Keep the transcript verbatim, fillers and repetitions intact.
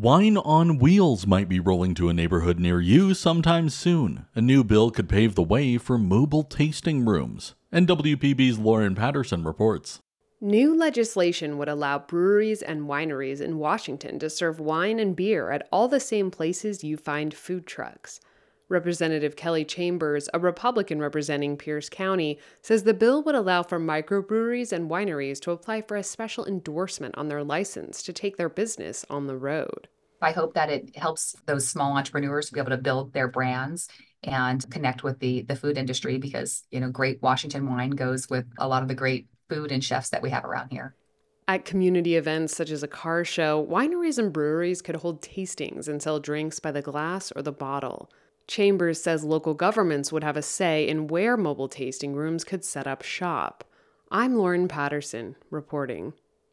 Wine on Wheels might be rolling to a neighborhood near you sometime soon. A new bill could pave the way for mobile tasting rooms. And W P B's Lauren Patterson reports. New legislation would allow breweries and wineries in Washington to serve wine and beer at all the same places you find food trucks. Representative Kelly Chambers, a Republican representing Pierce County, says the bill would allow for microbreweries and wineries to apply for a special endorsement on their license to take their business on the road. I hope that it helps those small entrepreneurs to be able to build their brands and connect with the, the food industry because, you know, great Washington wine goes with a lot of the great food and chefs that we have around here. At community events such as a car show, wineries and breweries could hold tastings and sell drinks by the glass or the bottle. Chambers says local governments would have a say in where mobile tasting rooms could set up shop. I'm Lauren Patterson, reporting.